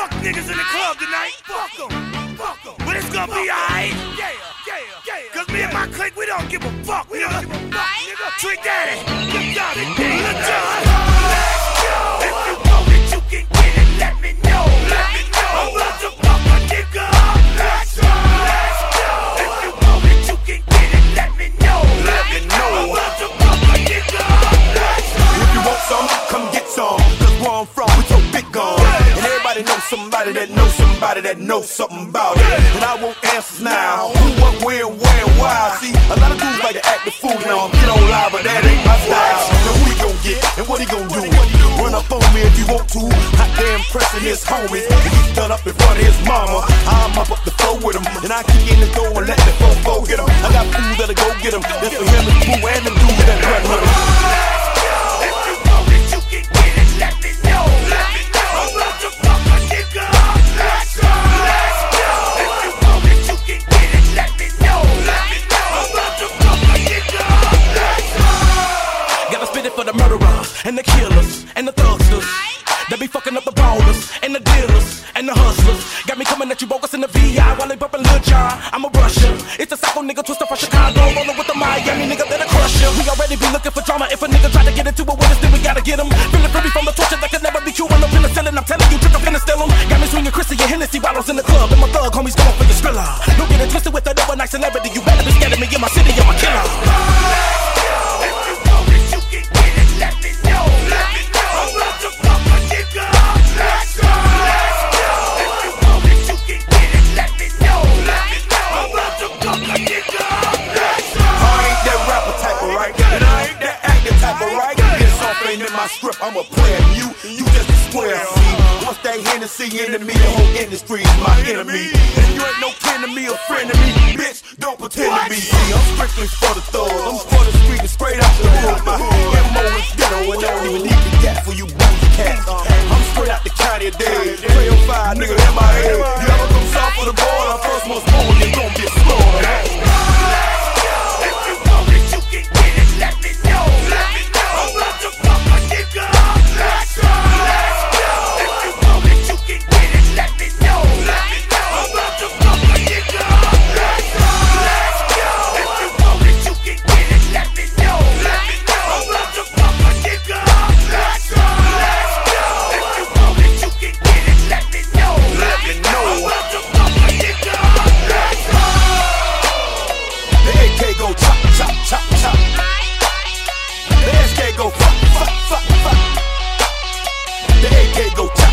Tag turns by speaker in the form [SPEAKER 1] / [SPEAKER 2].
[SPEAKER 1] fuck niggas in the club tonight. Fuck them. But it's gonna be alright. Yeah. Cause me and my clique, we don't give a fuck, nigga. Trick Daddy. Good job. Let's go. If you know that you can get it, let me know. I'm about to fuck a nigga up. Let's go. If you know that you can get it, let me know. I'm about to fuck a nigga up. Let's go.
[SPEAKER 2] If you want some, come get some. Cause where I'm from, we so big gun. And everybody knows somebody that knows somebody that knows something about it. And I want answers now. Who, what, where, and why? See, a lot of dudes like to act the fool now. Get on live, but that ain't my style. Now who he gon' get and what he gon' do? Run up on me if you want to. Hot damn pressing his homies. And he's done up in front of his mama. I'm up the floor with him. And I kick in the door and let the fofo get him. I got fools that'll go get him. That's for him and Pooh and the dude that run with him.
[SPEAKER 1] If you know that you can get it, let me know. I'm about to fuck a nigga up. Let's go. If you know that you can get it, let me know. I'm about to fuck a nigga up. Let's go.
[SPEAKER 3] Gotta spit it for the murderers and the killers and the thugsters. They be fucking up the ballers and the dealers and the hustlers. Got me coming at you bogus in the VI while they bumpin' Lil Jon. I'm a Russia. It's a psycho nigga twister from Chicago, rollin' with the Miami nigga that'll crush ya. We already be looking for drama. If a nigga try to get into it with us, then we gotta get him. Feelin' free from the torture that can never be cured. No penicillin, I'm telling you, trick, I'm finna steal him. Got me swinging Chrissy and Hennessy bottles in the club, and my thug homies going for your Skrilla. Don't get it twisted with that overnight celebrity. You better be scared of me in my city, I'm a killer.
[SPEAKER 1] If you know that you can get it, let me know. I'm about to fuck a nigga up. Let's go. If you know that you can get it, let me know. I'm about to fuck a nigga up. Let's go.
[SPEAKER 2] I ain't that rapper type of right, and I ain't that acting type of right. This off ain't in my script, I'm a player. You just a square. See, once that Hennessy into me, the whole industry is my enemy. And you ain't no kin to me or friend to me, bitch. Don't pretend to be. See, I'm strictly for the thugs. I'm for the street and straight out the hood. My MO is ghetto and I don't even need the gas for you booty cats. I'm straight out the county of dead. 305, nigga, in my head. You ever come south for the border? First most born, you gon' get slaughtered.
[SPEAKER 1] If you know that you can get it, let me know. I'm about to fuck a nigga up. Let's go. If you know that you can get it, let me know. I'm about to fuck a nigga up. Let's go. If you know that you can get it, let me know. I'm about to fuck a nigga up. Let's go. If you know that you can get it, let me know. I'm about to fuck a nigga up. Let's go.
[SPEAKER 2] The AK go chop, chop, chop, chop. The SK go fuck, fuck, fuck, fuck. The AK go chop.